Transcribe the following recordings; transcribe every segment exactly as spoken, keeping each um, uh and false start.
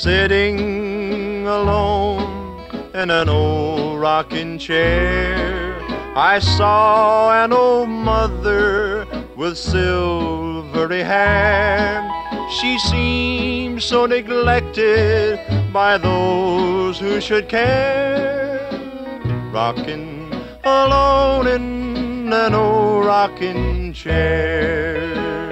Sitting alone in an old rocking chair, I saw an old mother with silvery hair. She seemed so neglected by those who should care, rocking alone in an old rocking chair.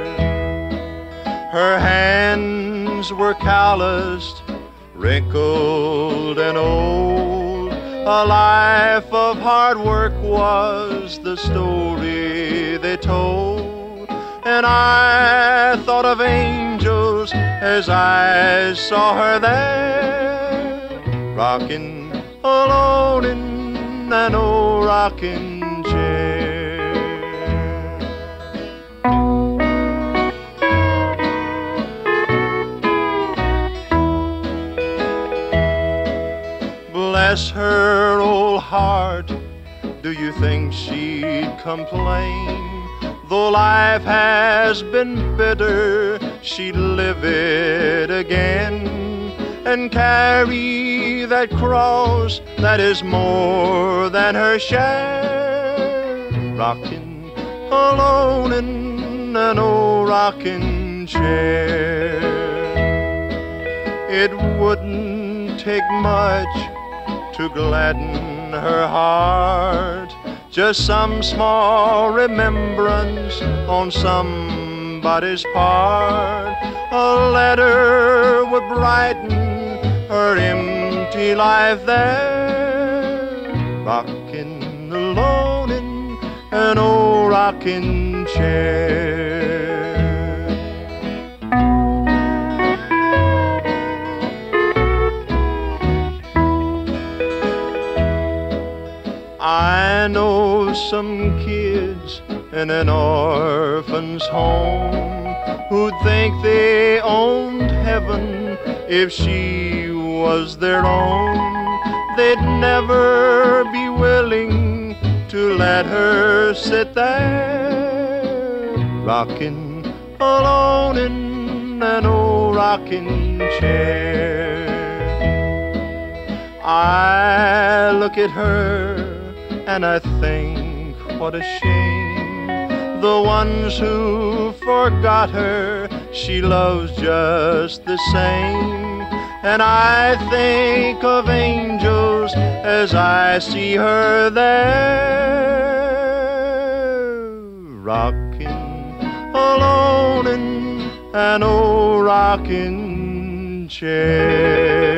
Her hands were calloused, wrinkled and old. A life of hard work was the story they told. And I thought of angels as I saw her there, rocking alone in an old rocking chair. Bless her old heart, do you think she'd complain? Though life has been bitter, she'd live it again and carry that cross that is more than her share, rocking alone in an old rocking chair. It wouldn't take much to gladden her heart, just some small remembrance on somebody's part. A letter would brighten her empty life there, rocking alone in an old rocking chair. I know some kids in an orphan's home who'd think they owned heaven if she was their own. They'd never be willing to let her sit there, rocking alone in an old rocking chair. I look at her and I think, what a shame, the ones who forgot her, she loves just the same. And I think of angels as I see her there, rocking alone in an old rocking chair.